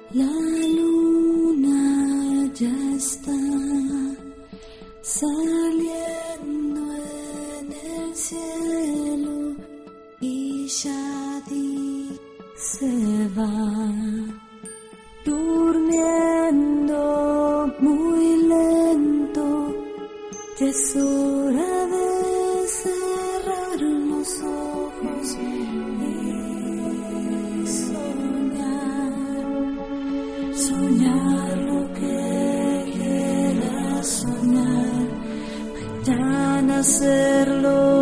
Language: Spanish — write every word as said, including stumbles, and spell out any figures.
La luna ya está saliendo en el cielo y Shadi se va durmiendo muy lento. Ya es hora de cerrar los ojos y soñar, soñar lo que quieras soñar, mañana hacerlo.